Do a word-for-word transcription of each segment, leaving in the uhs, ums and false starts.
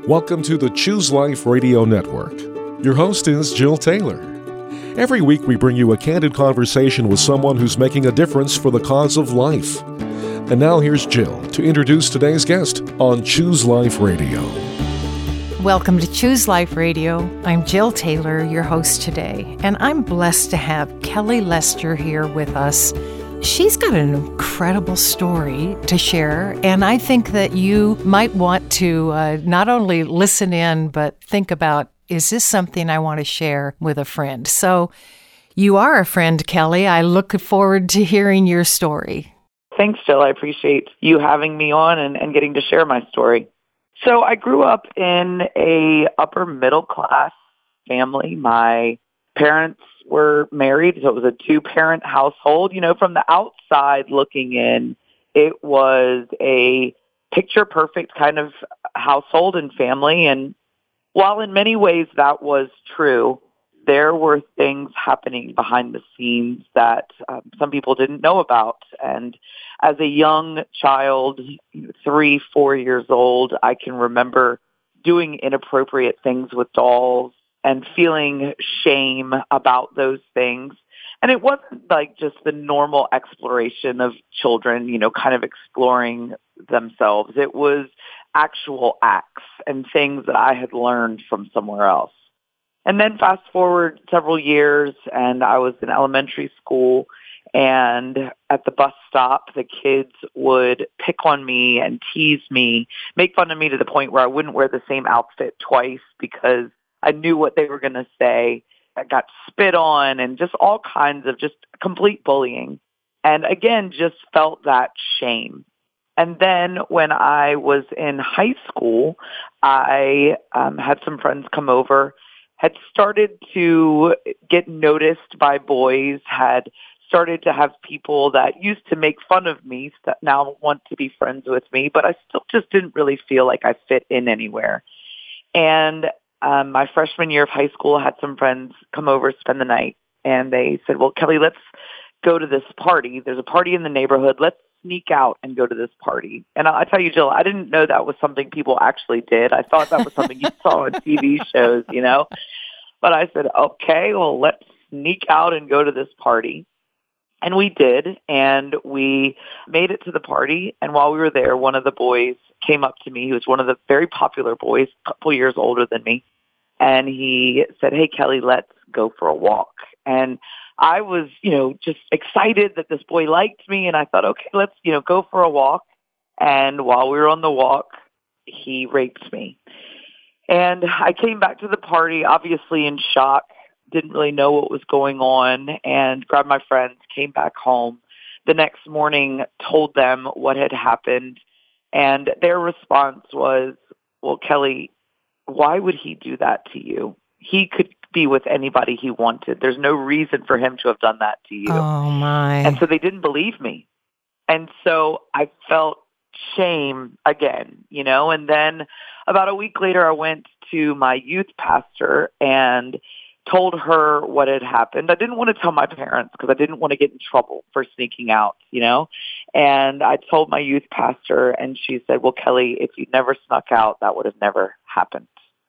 Welcome to the Choose Life Radio Network. Your host is Jill Taylor. Every week we bring you a candid conversation with someone who's making a difference for the cause of life. And now here's Jill to introduce today's guest on Choose Life Radio. Welcome to Choose Life Radio. I'm Jill Taylor, your host today, and I'm blessed to have Kelly Lester here with us. She's got an incredible story to share, and I think that you might want to uh, not only listen in, but think about, is this something I want to share with a friend? So you are a friend, Kelly. I look forward to hearing your story. Thanks, Jill. I appreciate you having me on and, and getting to share my story. So I grew up in a upper middle class family. My parents were married, so it was a two-parent household. You know, from the outside looking in, it was a picture-perfect kind of household and family. And while in many ways that was true, there were things happening behind the scenes that um, some people didn't know about. And as a young child, three, four years old, I can remember doing inappropriate things with dolls and feeling shame about those things. And it wasn't like just the normal exploration of children, you know, kind of exploring themselves. It was actual acts and things that I had learned from somewhere else. And then fast forward several years, and I was in elementary school, and at the bus stop, the kids would pick on me and tease me, make fun of me to the point where I wouldn't wear the same outfit twice because I knew what they were going to say. I got spit on and just all kinds of just complete bullying. And again, just felt that shame. And then when I was in high school, I um, had some friends come over, had started to get noticed by boys, had started to have people that used to make fun of me that now want to be friends with me, but I still just didn't really feel like I fit in anywhere. And um, my freshman year of high school, I had some friends come over, spend the night, and they said, well, Kelly, let's go to this party. There's a party in the neighborhood. Let's sneak out and go to this party. And I, I tell you, Jill, I didn't know that was something people actually did. I thought that was something you saw on T V shows, you know. But I said, okay, well, let's sneak out and go to this party. And we did, and we made it to the party. And while we were there, one of the boys came up to me. He was one of the very popular boys, a couple years older than me. And he said, hey, Kelly, let's go for a walk. And I was, you know, just excited that this boy liked me. And I thought, okay, let's, you know, go for a walk. And while we were on the walk, he raped me. And I came back to the party, obviously in shock, didn't really know what was going on, and grabbed my friends, came back home. The next morning, told them what had happened, and their response was, well, Kelly, why would he do that to you? He could be with anybody he wanted. There's no reason for him to have done that to you. Oh, my. And so they didn't believe me. And so I felt shame again, you know, and then about a week later, I went to my youth pastor and told her what had happened. I didn't want to tell my parents because I didn't want to get in trouble for sneaking out, you know, and I told my youth pastor, and she said, well, Kelly, if you never snuck out, that would have never happened.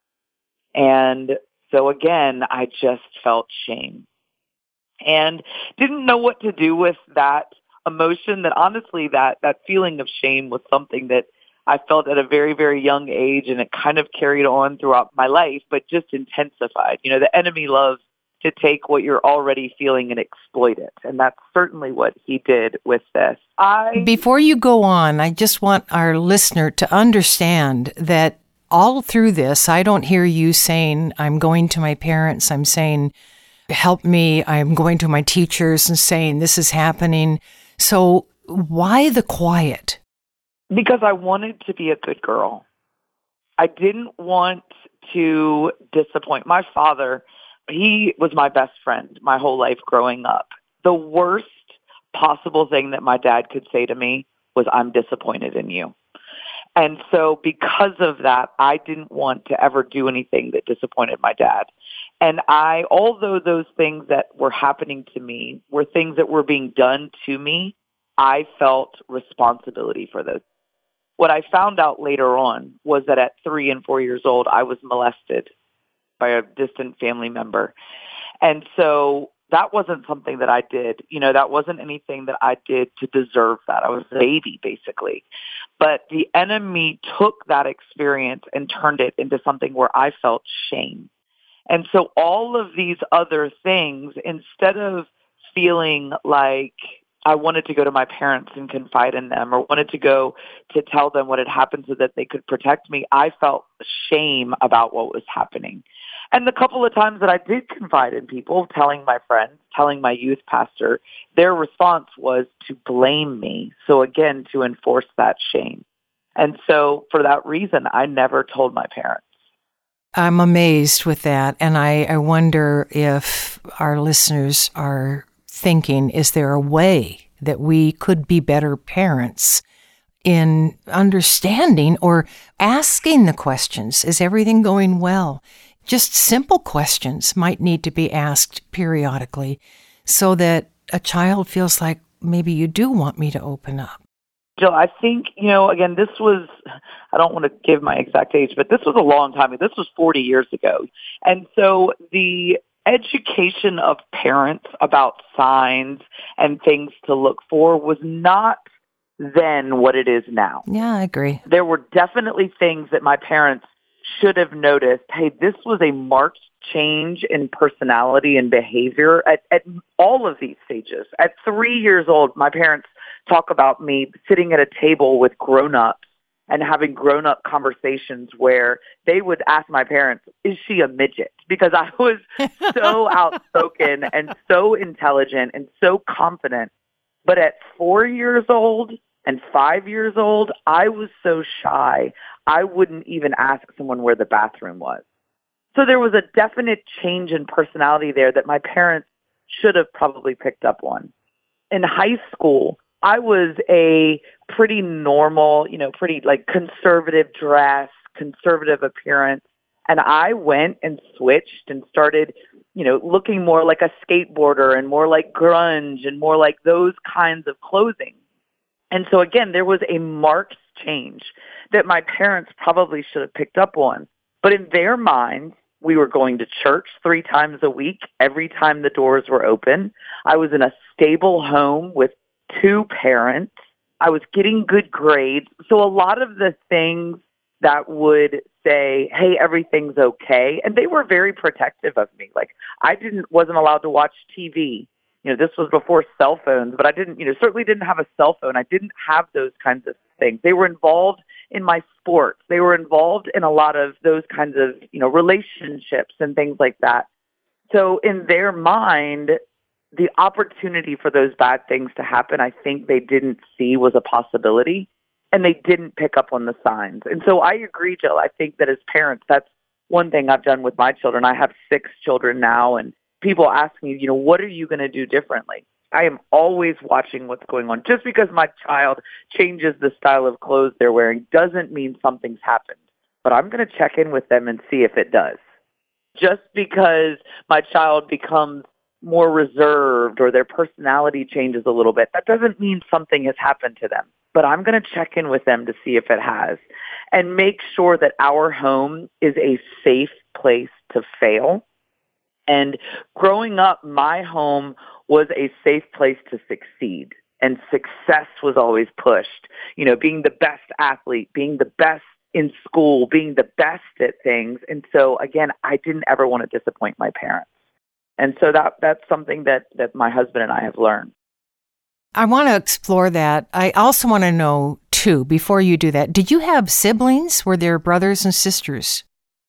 And so again, I just felt shame and didn't know what to do with that emotion. That honestly, that, that feeling of shame was something that I felt at a very, very young age, and it kind of carried on throughout my life, but just intensified. You know, the enemy loves to take what you're already feeling and exploit it, and that's certainly what he did with this. I Before you go on, I just want our listener to understand that all through this, I don't hear you saying, I'm going to my parents, I'm saying, help me, I'm going to my teachers and saying, this is happening. So why the quiet? Because I wanted to be a good girl. I didn't want to disappoint. My father, he was my best friend my whole life growing up. The worst possible thing that my dad could say to me was, I'm disappointed in you. And so because of that, I didn't want to ever do anything that disappointed my dad. And I, although those things that were happening to me were things that were being done to me, I felt responsibility for those. What I found out later on was that at three and four years old, I was molested by a distant family member. And so that wasn't something that I did. You know, that wasn't anything that I did to deserve that. I was a baby, basically. But the enemy took that experience and turned it into something where I felt shame. And so all of these other things, instead of feeling like I wanted to go to my parents and confide in them or wanted to go to tell them what had happened so that they could protect me, I felt shame about what was happening. And the couple of times that I did confide in people, telling my friends, telling my youth pastor, their response was to blame me. So again, to enforce that shame. And so for that reason, I never told my parents. I'm amazed with that. And I, I wonder if our listeners are thinking, is there a way that we could be better parents in understanding or asking the questions? Is everything going well? Just simple questions might need to be asked periodically so that a child feels like maybe you do want me to open up. Jill, I think, you know, again, this was, I don't want to give my exact age, but this was a long time ago. This was forty years ago. And so the education of parents about signs and things to look for was not then what it is now. Yeah, I agree. There were definitely things that my parents should have noticed. Hey, this was a marked change in personality and behavior at, at all of these stages. At three years old, my parents talk about me sitting at a table with grown-ups and having grown-up conversations where they would ask my parents, is she a midget? Because I was so outspoken and so intelligent and so confident. But at four years old and five years old, I was so shy, I wouldn't even ask someone where the bathroom was. So there was a definite change in personality there that my parents should have probably picked up on. In high school, I was a pretty normal, you know, pretty like conservative dress, conservative appearance. And I went and switched and started, you know, looking more like a skateboarder and more like grunge and more like those kinds of clothing. And so again, there was a marked change that my parents probably should have picked up on. But in their minds, we were going to church three times a week, every time the doors were open. I was in a stable home with two parents. I was getting good grades. So a lot of the things that would say, hey, everything's okay. And they were very protective of me. Like I didn't, wasn't allowed to watch T V. You know, this was before cell phones, but I didn't, you know, certainly didn't have a cell phone. I didn't have those kinds of things. They were involved in my sports. They were involved in a lot of those kinds of, you know, relationships and things like that. So in their mind, the opportunity for those bad things to happen, I think they didn't see was a possibility, and they didn't pick up on the signs. And so I agree, Jill. I think that as parents, that's one thing I've done with my children. I have six children now, and people ask me, you know, what are you going to do differently? I am always watching what's going on. Just because my child changes the style of clothes they're wearing doesn't mean something's happened. But I'm going to check in with them and see if it does. Just because my child becomes more reserved or their personality changes a little bit, that doesn't mean something has happened to them. But I'm going to check in with them to see if it has and make sure that our home is a safe place to fail. And growing up, my home was a safe place to succeed, and success was always pushed. You know, being the best athlete, being the best in school, being the best at things. And so, again, I didn't ever want to disappoint my parents. And so that that's something that, that my husband and I have learned. I want to explore that. I also want to know, too, before you do that, did you have siblings? Were there brothers and sisters?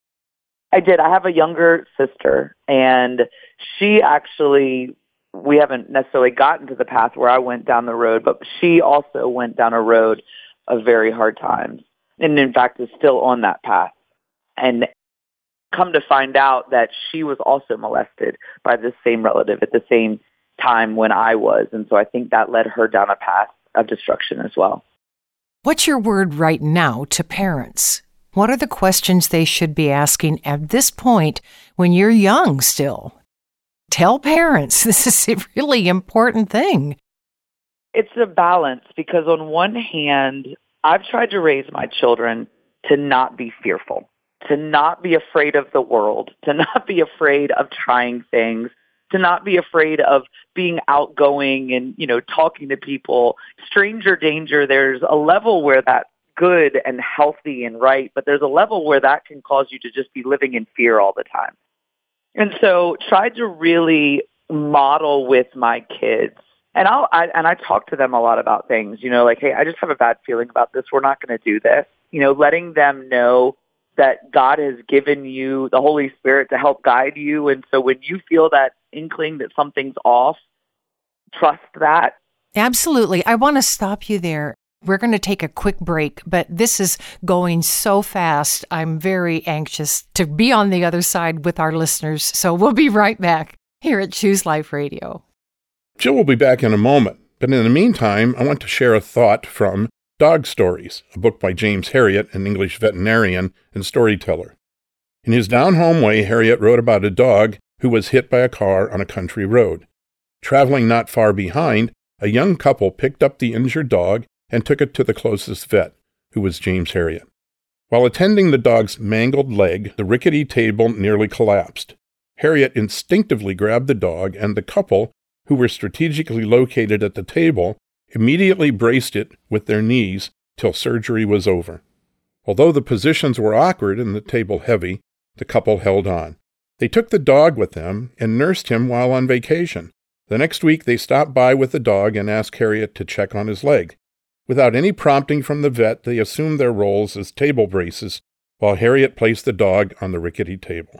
I did. I have a younger sister, and she actually, we haven't necessarily gotten to the path where I went down the road, but she also went down a road of very hard times, and in fact is still on that path. And come to find out that she was also molested by the same relative at the same time when I was. And so I think that led her down a path of destruction as well. What's your word right now to parents? What are the questions they should be asking at this point when you're young still? Tell parents this is a really important thing. It's a balance because on one hand, I've tried to raise my children to not be fearful, to not be afraid of the world, to not be afraid of trying things, to not be afraid of being outgoing and, you know, talking to people. Stranger danger, there's a level where that's good and healthy and right, but there's a level where that can cause you to just be living in fear all the time. And so tried to really model with my kids. And I'll, I, and I talk to them a lot about things, you know, like, hey, I just have a bad feeling about this. We're not going to do this. You know, letting them know that God has given you the Holy Spirit to help guide you. And so when you feel that inkling that something's off, trust that. Absolutely. I want to stop you there. We're going to take a quick break, but this is going so fast. I'm very anxious to be on the other side with our listeners. So we'll be right back here at Choose Life Radio. Jill will be back in a moment, but in the meantime, I want to share a thought from Dog Stories, a book by James Herriot, an English veterinarian and storyteller. In his down-home way, Herriot wrote about a dog who was hit by a car on a country road. Traveling not far behind, a young couple picked up the injured dog and took it to the closest vet, who was James Herriot. While attending the dog's mangled leg, the rickety table nearly collapsed. Herriot instinctively grabbed the dog, and the couple, who were strategically located at the table, immediately braced it with their knees till surgery was over. Although the positions were awkward and the table heavy, the couple held on. They took the dog with them and nursed him while on vacation. The next week they stopped by with the dog and asked Herriot to check on his leg. Without any prompting from the vet, they assumed their roles as table braces, while Herriot placed the dog on the rickety table.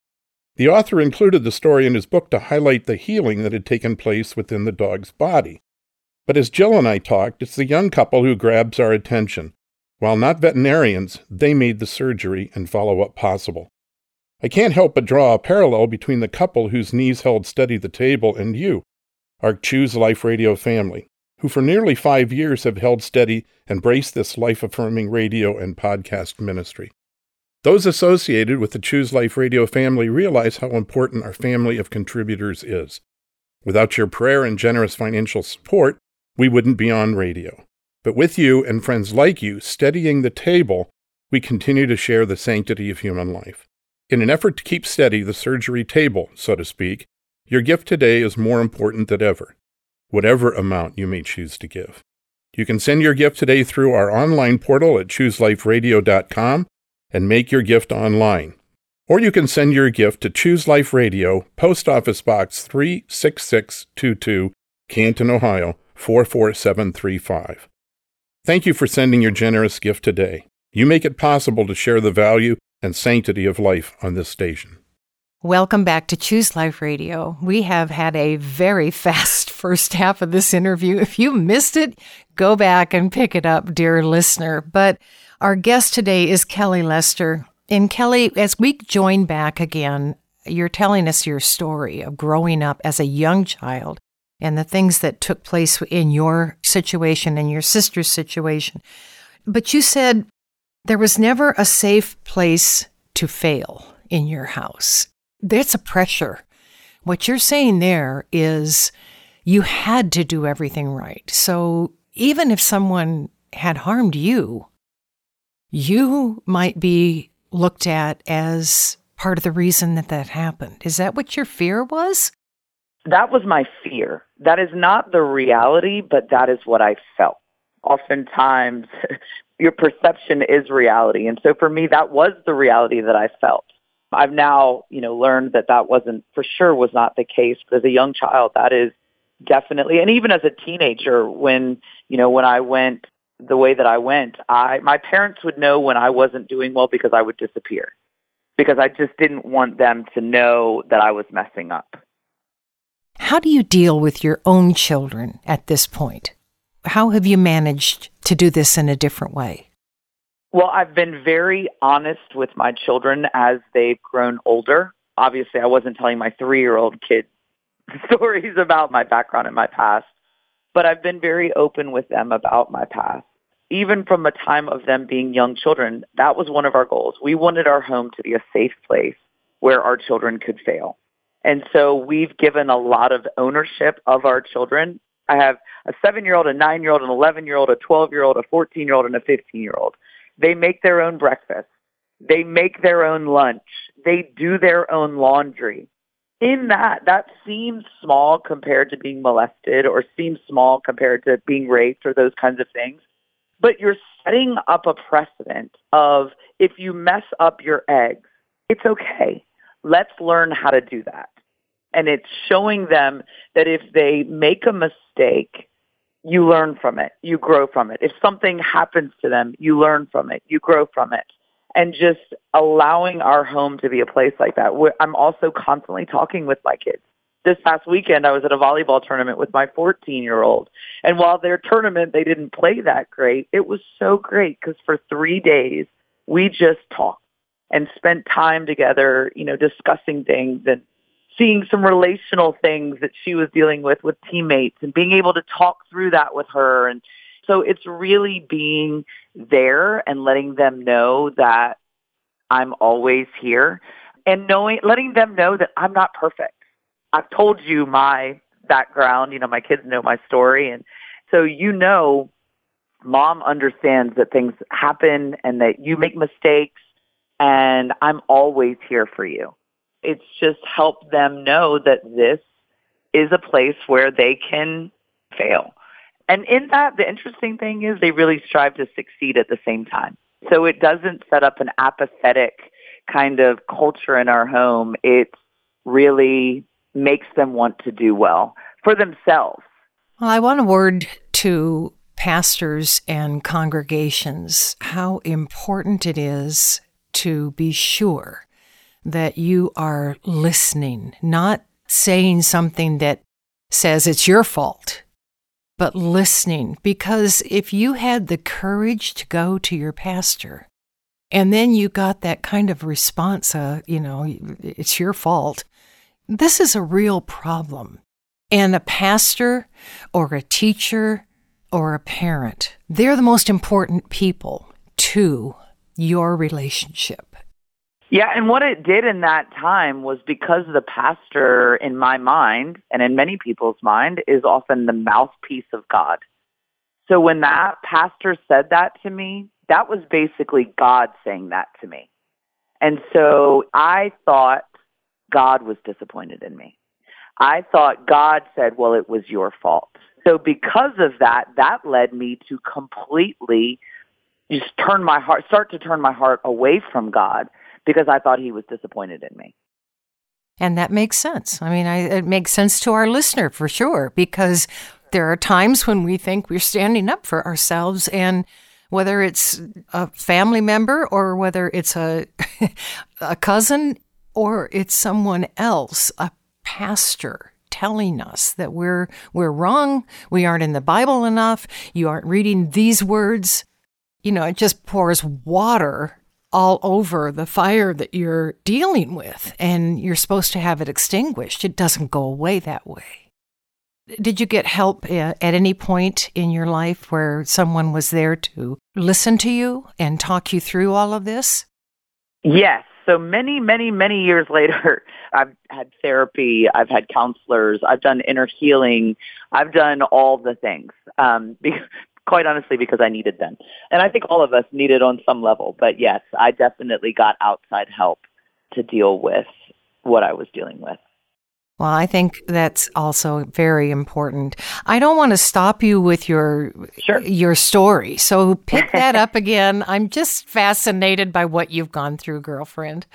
The author included the story in his book to highlight the healing that had taken place within the dog's body. But as Jill and I talked, it's the young couple who grabs our attention. While not veterinarians, they made the surgery and follow-up possible. I can't help but draw a parallel between the couple whose knees held steady the table and you, our Choose Life Radio family, who for nearly five years have held steady and braced this life-affirming radio and podcast ministry. Those associated with the Choose Life Radio family realize how important our family of contributors is. Without your prayer and generous financial support, we wouldn't be on radio. But with you and friends like you steadying the table, we continue to share the sanctity of human life. In an effort to keep steady the surgery table, so to speak, your gift today is more important than ever, whatever amount you may choose to give. You can send your gift today through our online portal at choose life radio dot com and make your gift online. Or you can send your gift to Choose Life Radio, Post Office Box three six six two two, Canton, Ohio, four four seven three five. Thank you for sending your generous gift today. You make it possible to share the value and sanctity of life on this station. Welcome back to Choose Life Radio. We have had a very fast first half of this interview. If you missed it, go back and pick it up, dear listener. But our guest today is Kelly Lester. And Kelly, as we join back again, you're telling us your story of growing up as a young child and the things that took place in your situation and your sister's situation. But you said there was never a safe place to fail in your house. That's a pressure. What you're saying there is you had to do everything right. So even if someone had harmed you, you might be looked at as part of the reason that that happened. Is that what your fear was? That was my fear. That is not the reality, but that is what I felt. Oftentimes, your perception is reality. And so for me, that was the reality that I felt. I've now, you know, learned that that wasn't, for sure was not the case. But as a young child, that is definitely, and even as a teenager, when, you know, when I went the way that I went, I, my parents would know when I wasn't doing well because I would disappear, because I just didn't want them to know that I was messing up. How do you deal with your own children at this point? How have you managed to do this in a different way? Well, I've been very honest with my children as they've grown older. Obviously, I wasn't telling my three-year-old kid stories about my background and my past, but I've been very open with them about my past. Even from the time of them being young children, that was one of our goals. We wanted our home to be a safe place where our children could fail. And so we've given a lot of ownership of our children I have a seven-year-old, a nine-year-old, an eleven-year-old, a twelve-year-old, a fourteen-year-old, and a fifteen-year-old. They make their own breakfast. They make their own lunch. They do their own laundry. In that, that seems small compared to being molested or seems small compared to being raped or those kinds of things. But you're setting up a precedent of if you mess up your eggs, it's okay. Let's learn how to do that. And it's showing them that if they make a mistake, you learn from it. You grow from it. If something happens to them, you learn from it. You grow from it. And just allowing our home to be a place like that. I'm also constantly talking with my kids. This past weekend, I was at a volleyball tournament with my fourteen-year-old. And while their tournament, they didn't play that great, it was so great because for three days, we just talked and spent time together, you know, discussing things and seeing some relational things that she was dealing with with teammates and being able to talk through that with her. And so it's really being there and letting them know that I'm always here and knowing, letting them know that I'm not perfect. I've told you my background, you know, my kids know my story. And so, you know, mom understands that things happen and that you make mistakes and I'm always here for you. It's just helped them know that this is a place where they can fail. And in that, the interesting thing is they really strive to succeed at the same time. So it doesn't set up an apathetic kind of culture in our home. It really makes them want to do well for themselves. Well, I want to word to pastors and congregations how important it is to be sure that you are listening, not saying something that says it's your fault, but listening. Because if you had the courage to go to your pastor and then you got that kind of response, uh, you know, it's your fault, this is a real problem. And a pastor or a teacher or a parent, they're the most important people to your relationship. Yeah, and what it did in that time was because the pastor, in my mind, and in many people's mind, is often the mouthpiece of God. So when that pastor said that to me, that was basically God saying that to me. And so I thought God was disappointed in me. I thought God said, well, it was your fault. So because of that, that led me to completely just turn my heart, start to turn my heart away from God, because I thought he was disappointed in me. And that makes sense. I mean, I, it makes sense to our listener for sure, because there are times when we think we're standing up for ourselves, and whether it's a family member or whether it's a a cousin or it's someone else, a pastor telling us that we're we're wrong, we aren't in the Bible enough, you aren't reading these words, you know, it just pours water all over the fire that you're dealing with, and you're supposed to have it extinguished. It doesn't go away that way. Did you get help at any point in your life where someone was there to listen to you and talk you through all of this? Yes. So many, many, many years later, I've had therapy, I've had counselors, I've done inner healing, I've done all the things. Um, because Quite honestly, because I needed them. And I think all of us need it on some level. But yes, I definitely got outside help to deal with what I was dealing with. Well, I think that's also very important. I don't want to stop you with your sure. your story. So pick that up again. I'm just fascinated by what you've gone through, girlfriend.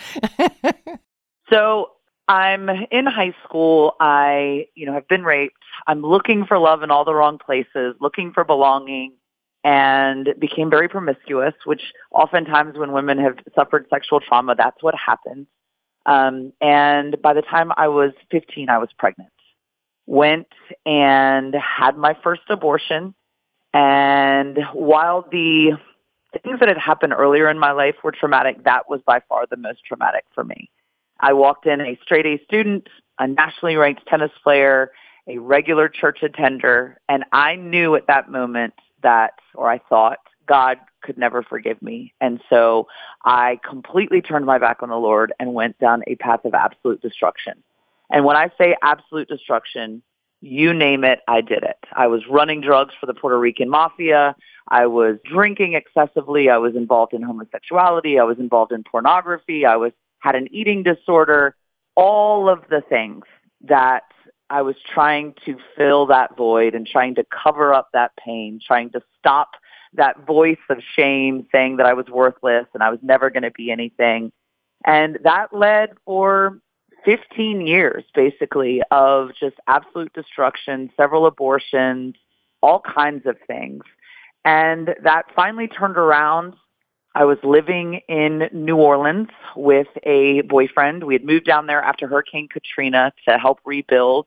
So I'm in high school. I, you know, have been raped. I'm looking for love in all the wrong places, looking for belonging, and became very promiscuous, which oftentimes when women have suffered sexual trauma, that's what happens. Um, and by the time I was fifteen, I was pregnant. Went and had my first abortion. And while the things that had happened earlier in my life were traumatic, that was by far the most traumatic for me. I walked in a straight-A student, a nationally ranked tennis player, a regular church attender, and I knew at that moment that, or I thought, God could never forgive me. And so I completely turned my back on the Lord and went down a path of absolute destruction. And when I say absolute destruction, You name it, I did it. I was running drugs for the Puerto Rican mafia. I was drinking excessively. I was involved in homosexuality. I was involved in pornography. I was had an eating disorder. All of the things that I was trying to fill that void and trying to cover up that pain, trying to stop that voice of shame saying that I was worthless and I was never going to be anything. And that led for fifteen years, basically, of just absolute destruction, several abortions, all kinds of things. And that finally turned around. I was living in New Orleans with a boyfriend. We had moved down there after Hurricane Katrina to help rebuild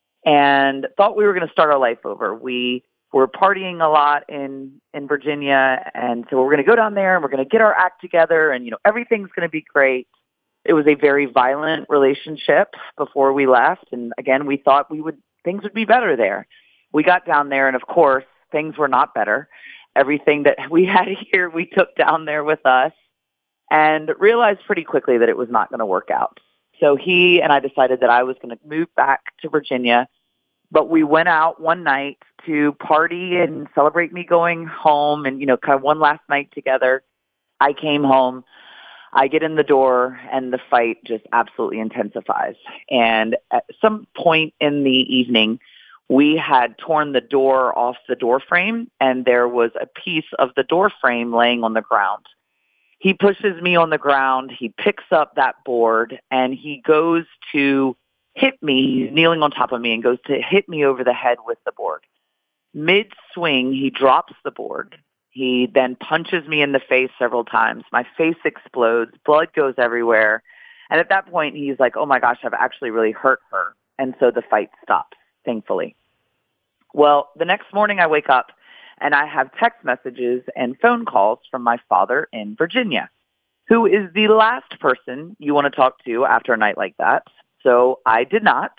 and thought we were going to start our life over. We were partying a lot in, in Virginia, and so we're going to go down there and we're going to get our act together and, you know, everything's going to be great. It was a very violent relationship before we left. And again, we thought we would, things would be better there. We got down there and of course, things were not better. Everything that we had here, we took down there with us and realized pretty quickly that it was not going to work out. So he and I decided that I was going to move back to Virginia, but we went out one night to party and celebrate me going home and, you know, kind of one last night together. I came home. I get in the door and the fight just absolutely intensifies. And at some point in the evening, we had torn the door off the door frame and there was a piece of the door frame laying on the ground. He pushes me on the ground. He picks up that board and he goes to hit me. He's kneeling on top of me and goes to hit me over the head with the board. Mid-swing, he drops the board. He then punches me in the face several times. My face explodes. Blood goes everywhere. And at that point, he's like, oh my gosh, I've actually really hurt her. And so the fight stops, thankfully. Well, the next morning I wake up and I have text messages and phone calls from my father in Virginia, who is the last person you want to talk to after a night like that. So I did not.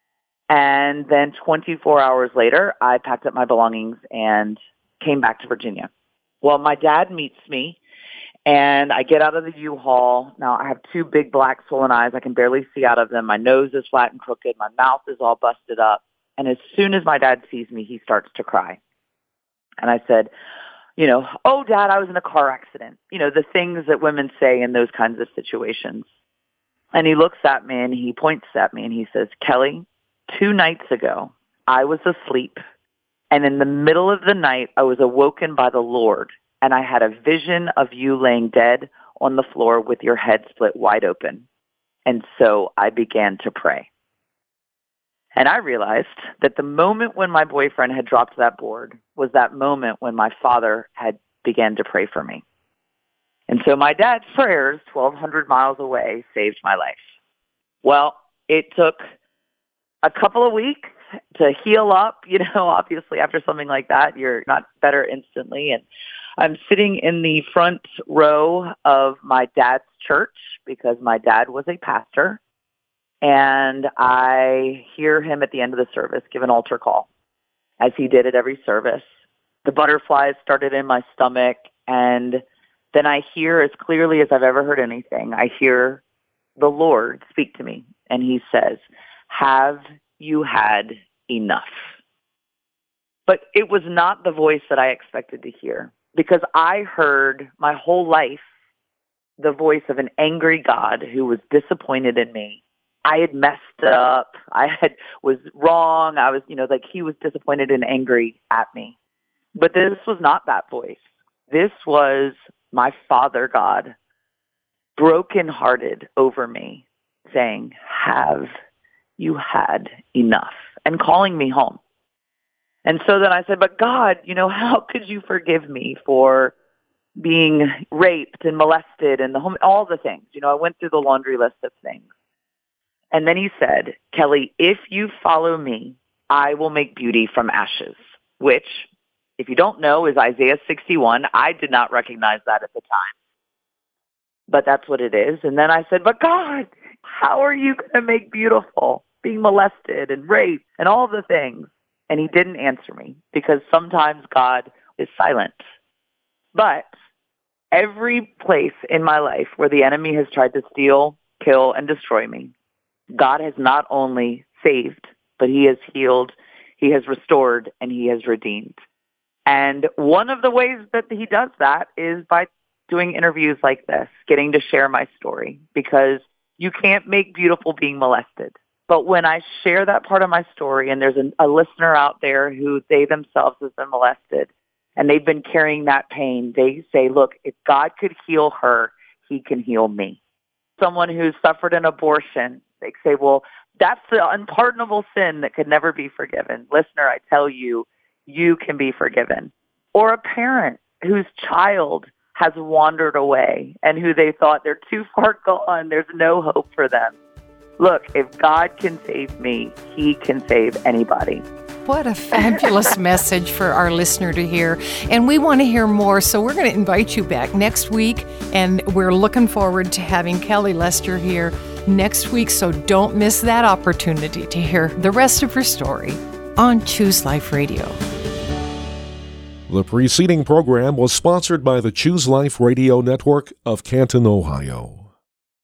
And then twenty-four hours later, I packed up my belongings and came back to Virginia. Well, my dad meets me, and I get out of the U-Haul. Now, I have two big black swollen eyes. I can barely see out of them. My nose is flat and crooked. My mouth is all busted up. And as soon as my dad sees me, he starts to cry. And I said, you know, oh, Dad, I was in a car accident. You know, the things that women say in those kinds of situations. And he looks at me, and he points at me, and he says, Kelly, two nights ago, I was asleep. And in the middle of the night, I was awoken by the Lord, and I had a vision of you laying dead on the floor with your head split wide open. And so I began to pray. And I realized that the moment when my boyfriend had dropped that board was that moment when my father had began to pray for me. And so my dad's prayers, twelve hundred miles away, saved my life. Well, it took a couple of weeks to heal up. You know, obviously after something like that, you're not better instantly. And I'm sitting in the front row of my dad's church because my dad was a pastor. And I hear him at the end of the service give an altar call, as he did at every service. The butterflies started in my stomach, and then I hear, as clearly as I've ever heard anything, I hear the Lord speak to me, and he says, have you had enough? But it was not the voice that I expected to hear, because I heard my whole life the voice of an angry God who was disappointed in me. I had messed up. I had was wrong. I was, you know, like he was disappointed and angry at me. But this was not that voice. This was my Father God, brokenhearted over me, saying, have you had enough? And calling me home. And so then I said, but God, you know, how could you forgive me for being raped and molested and the home, all the things? You know, I went through the laundry list of things. And then he said, Kelly, if you follow me, I will make beauty from ashes, which, if you don't know, is Isaiah sixty-one. I did not recognize that at the time. But that's what it is. And then I said, but God, how are you going to make beautiful being molested and raped and all the things? And he didn't answer me, because sometimes God is silent. But every place in my life where the enemy has tried to steal, kill, and destroy me, God has not only saved, but he has healed, he has restored, and he has redeemed. And one of the ways that he does that is by doing interviews like this, getting to share my story, because you can't make beautiful being molested. But when I share that part of my story, and there's a, a listener out there who they themselves have been molested, and they've been carrying that pain, they say, look, if God could heal her, he can heal me. Someone who's suffered an abortion, they say, well, that's the unpardonable sin that could never be forgiven. Listener, I tell you, you can be forgiven. Or a parent whose child has wandered away and who they thought they're too far gone, there's no hope for them. Look, if God can save me, he can save anybody. What a fabulous message for our listener to hear. And we want to hear more, so we're going to invite you back next week. And we're looking forward to having Kelly Lester here next week, so don't miss that opportunity to hear the rest of her story on Choose Life Radio. The preceding program was sponsored by the Choose Life Radio Network of Canton, Ohio.